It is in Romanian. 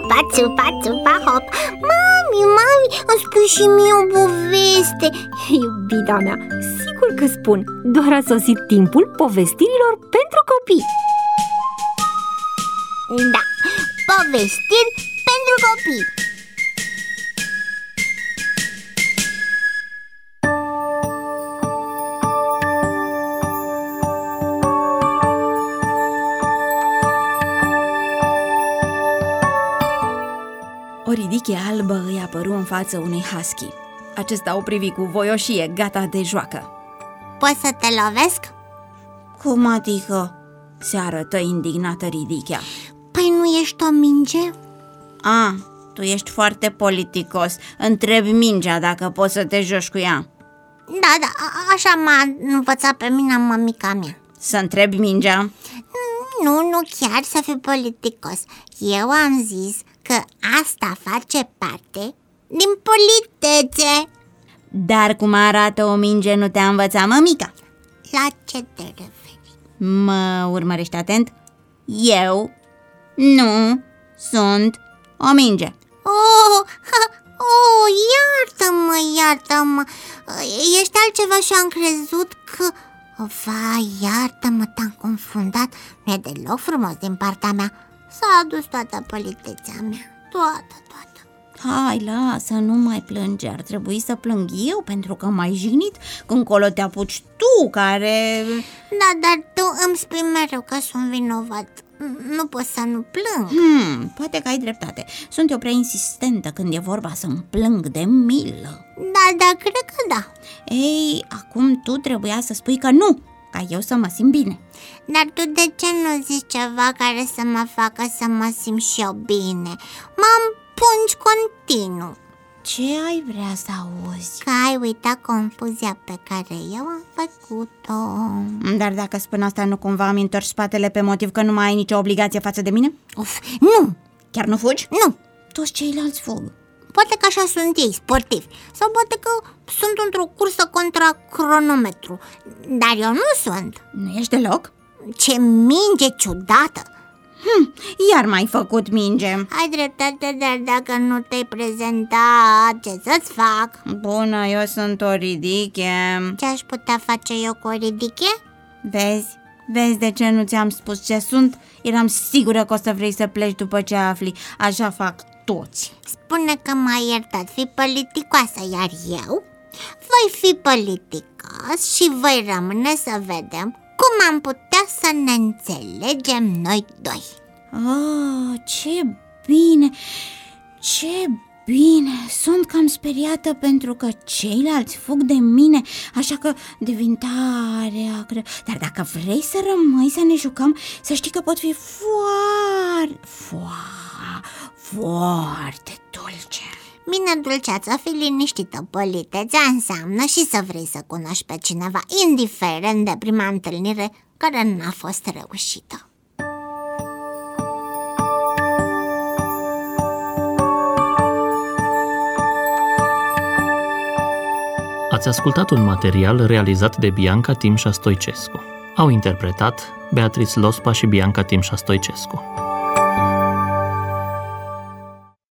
țupa, țupa, țupa, hop. Mami, îmi spui și mie o poveste. Iubita mea, sigur că spun. Doar a sosit timpul povestirilor pentru copii. Da, povestiri pentru copii. O ridiche albă îi apăru în față unui husky. Acesta o privi cu voioșie, gata de joacă. Poți să te lovesc? Cum adică? Se arătă indignată ridichea. Păi nu ești o minge? Tu ești foarte politicos. Întrebi mingea dacă poți să te joci cu ea. Da, așa m-a învățat pe mine mămica mea. Să întrebi mingea? Nu chiar să fiu politicos. Eu am zis că asta face parte din politețe. Dar cum arată o minge nu te-a învățat mămica? La ce te referi? Mă urmărești atent? Eu nu sunt o minge. Iartă-mă. Ești altceva și am crezut că... Vai, iartă-mă, te-am confundat. Nu e deloc frumos din partea mea. S-a adus toată politețea mea. Toată. Hai, lasă, nu mai plânge. Ar trebui să plâng eu pentru că m-ai jignit. Când colo te apuci tu, care... Da, dar tu îmi spui mereu că sunt vinovat. Nu pot să nu plâng. Poate că ai dreptate. Sunt eu prea insistentă când e vorba să-mi plâng de milă. Da, cred că da. Ei, acum tu trebuia să spui că nu, ca eu să mă simt bine. Dar tu de ce nu zici ceva care să mă facă să mă simt și eu bine? Mă împungi continuu. Ce ai vrea să auzi? Că ai uitat confuzia pe care eu am făcut-o. Dar dacă spun asta, nu cumva am întors spatele pe motiv că nu mai ai nicio obligație față de mine? Nu! Chiar nu fugi? Nu! Toți ceilalți fug. Poate că așa sunt ei, sportivi. Sau poate că sunt într-o cursă contra cronometru. Dar eu nu sunt. Nu ești deloc? Ce minge ciudată! Iar m-ai făcut minge. Ai dreptate, dar dacă nu te-ai prezentat, ce să-ți fac? Bună, eu sunt o ridiche. Ce aș putea face eu cu o ridiche? Vezi de ce nu ți-am spus ce sunt? Eram sigură că o să vrei să pleci după ce afli. Așa fac toți. Spune că m-ai iertat, fi politicoasă, iar eu voi fi politicos și voi rămâne să vedem cum am putea să ne înțelegem noi doi. Ce bine! Ce bine! Sunt cam speriată pentru că ceilalți fug de mine, așa că devin tare acră. Dar dacă vrei să rămâi să ne jucăm, să știi că pot fi foarte dulce. Bine, dulceață, fi liniștită, politețea înseamnă și să vrei să cunoști pe cineva, indiferent de prima întâlnire care n-a fost reușită. Ați ascultat un material realizat de Bianca Timșa Stoicescu. Au interpretat Beatrice Lospa și Bianca Timșa Stoicescu.